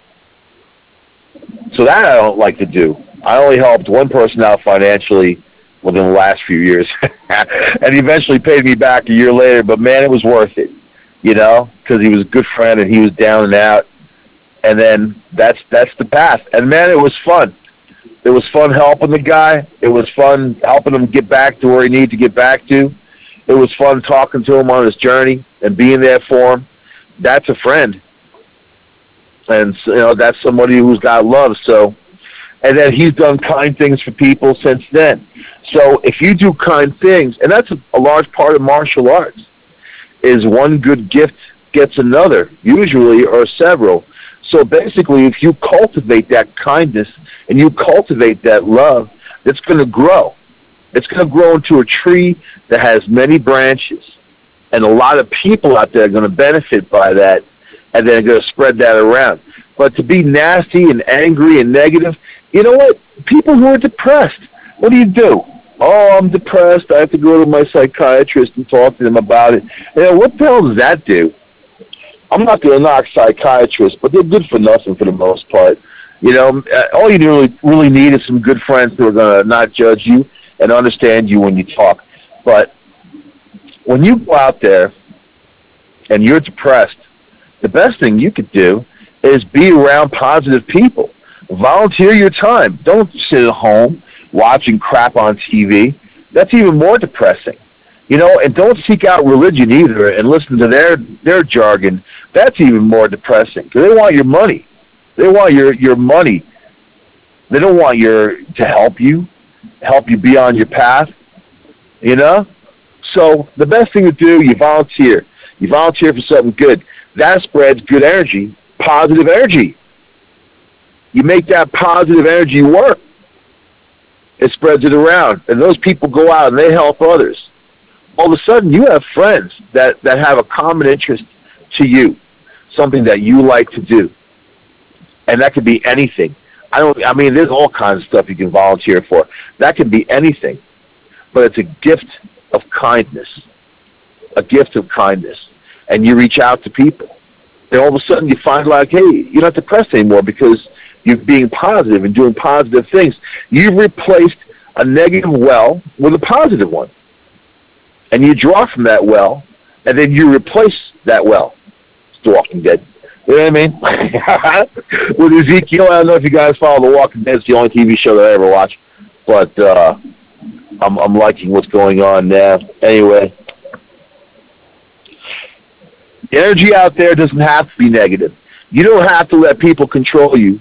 So that I don't like to do. I only helped one person out financially within the last few years. And he eventually paid me back a year later, but man, it was worth it, you know, because he was a good friend and he was down and out. And then that's that's the path. And man, it was fun. It was fun helping the guy. It was fun helping him get back to where he needed to get back to. It was fun talking to him on his journey and being there for him. That's a friend. And, you know, that's somebody who's got love. So, and then he's done kind things for people since then. So if you do kind things, and that's a, a large part of martial arts, is one good gift gets another, usually, or several. So basically, if you cultivate that kindness and you cultivate that love, it's going to grow. It's going to grow into a tree that has many branches. And a lot of people out there are going to benefit by that, and they're going to spread that around. But to be nasty and angry and negative, you know what? People who are depressed, what do you do? Oh, I'm depressed. I have to go to my psychiatrist and talk to them about it. You know, what the hell does that do? I'm not going to knock psychiatrists, but they're good for nothing for the most part. You know, all you really, really need is some good friends who are going to not judge you and understand you when you talk. But when you go out there and you're depressed, the best thing you could do is be around positive people. Volunteer your time. Don't sit at home watching crap on T V. That's even more depressing. You know, and don't seek out religion either and listen to their, their jargon. That's even more depressing because they want your money. They want your, your money. They don't want your to help you, help you be on your path, you know? So the best thing to do, you volunteer. You volunteer for something good. That spreads good energy, positive energy. You make that positive energy work. It spreads it around. And those people go out and they help others. All of a sudden, you have friends that, that have a common interest to you, something that you like to do. And that could be anything. I don't. I mean, there's all kinds of stuff you can volunteer for. That can be anything. But it's a gift of kindness, a gift of kindness. And you reach out to people. And all of a sudden you find like, hey, you're not depressed anymore because you're being positive and doing positive things. You've replaced a negative well with a positive one. And you draw from that well, and then you replace that well. It's The Walking Dead. You know what I mean? With Ezekiel, I don't know if you guys follow The Walking Dead. It's the only T V show that I ever watch. But uh, I'm, I'm liking what's going on now. Anyway, the energy out there doesn't have to be negative. You don't have to let people control you.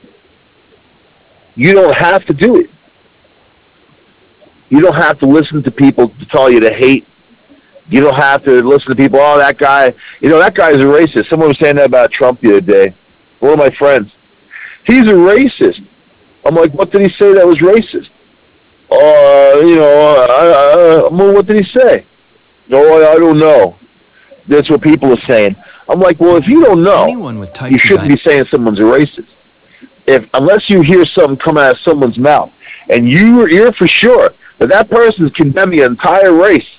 You don't have to do it. You don't have to listen to people to tell you to hate You don't have to listen to people. Oh, that guy, you know, that guy's a racist. Someone was saying that about Trump the other day. One of my friends. He's a racist. I'm like, what did he say that was racist? Uh, you know, uh, I, I, well, what did he say? No, I, I don't know. That's what people are saying. I'm like, well, if you don't know, you shouldn't be saying someone's a racist. If unless you hear something come out of someone's mouth, and you you're for sure that that person's condemning an entire race,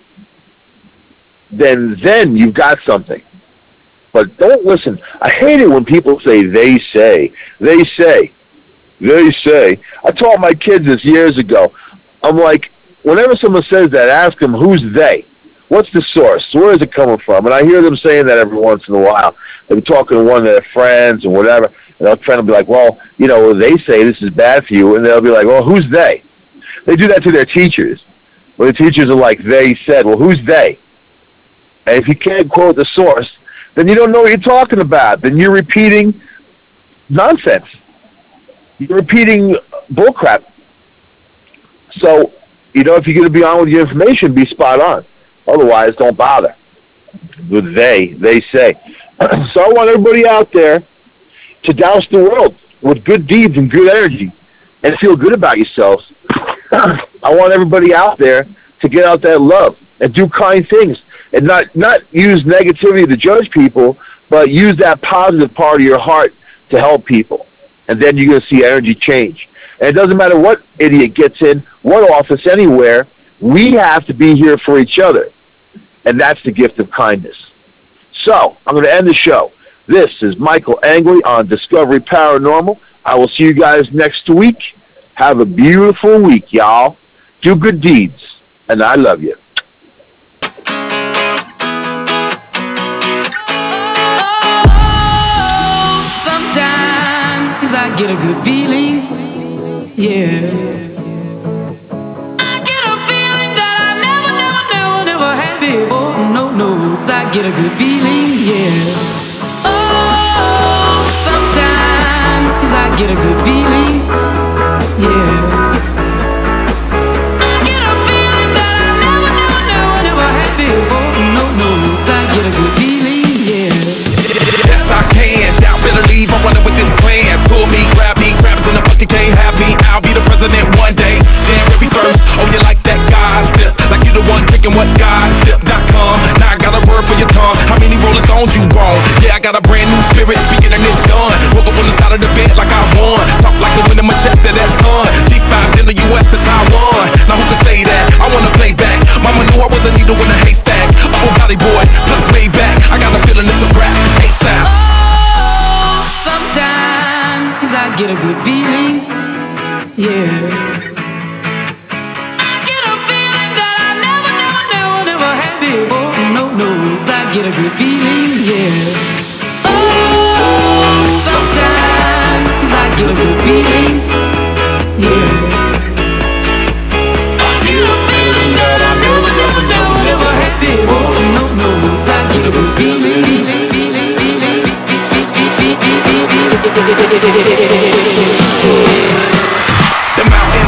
then then you've got something. But don't listen. I hate it when people say they say, they say, they say. I taught my kids this years ago. I'm like, whenever someone says that, ask them who's they. What's the source? Where is it coming from? And I hear them saying that every once in a while. They'll be talking to one of their friends and whatever, and their friend will be like, well, you know, they say this is bad for you, and they'll be like, well, who's they? They do that to their teachers. Well, the teachers are like, they said, well, who's they? And if you can't quote the source, then you don't know what you're talking about. Then you're repeating nonsense. You're repeating bullcrap. So, you know, if you're going to be on with your information, be spot on. Otherwise, don't bother. With they, they say. So I want everybody out there to douse the world with good deeds and good energy and feel good about yourselves. I want everybody out there to get out that love and do kind things and not, not use negativity to judge people, but use that positive part of your heart to help people. And then you're going to see energy change. And it doesn't matter what idiot gets in, what office, anywhere, we have to be here for each other. And that's the gift of kindness. So, I'm going to end the show. This is Michael Angley on Discovery Paranormal. I will see you guys next week. Have a beautiful week, y'all. Do good deeds. And I love you. Sometimes I get a good feeling, yeah. I get a feeling that I never, never, never, never had before. No, no, I get a good feeling, yeah. Oh, sometimes I get a good feeling, yeah. I get a feeling that I never, never, never, never had before. No, no, I get a good feeling, yeah. Yes, I can. Doubt, better leave. I'm running with this plan. Pull me, grab me, grab us in the bucket, can't have me. I'll be the president one day. Damn, every thirst. Oh, you like that God sip? Like you the one drinking what God sip dot com. Now I got a word for your tongue. How many Rolling Stones you want? Yeah, I got a brand new spirit speaking and it's done. Woke up on the side of the bed like I won. Talk like the wind in my chest to that sun. G five in the U S to Taiwan. Now who can say that? I wanna play back. Mama knew I was a needle in a haystack. A Bugatti boy, plus way back. I got a feeling it's a rap. ASAP. Oh, sometimes I get a good feeling, yeah. I get a feeling that I never, never, never, never had before. No, no, I get a good feeling, yeah. Oh, sometimes I get a good feeling, yeah. I get a feeling that I never, never, never, never had before. No, no, I get a good feeling, feeling, feeling, feeling, feeling, feeling, feeling, feeling. The mountain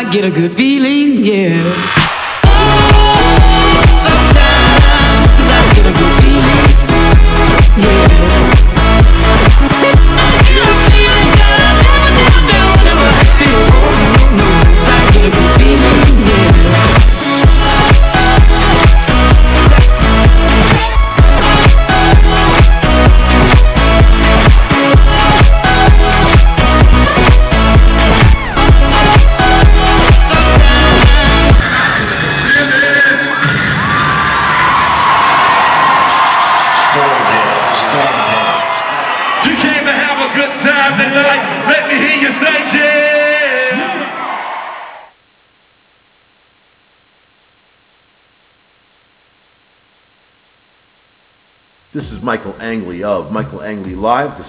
get a good feeling, yeah. Oh, sometimes I get a good feeling, yeah. I get a feeling that I never, never, never, never had before. No, no, I get a good feeling, yeah. This is Michael Angley of Michael Angley Live,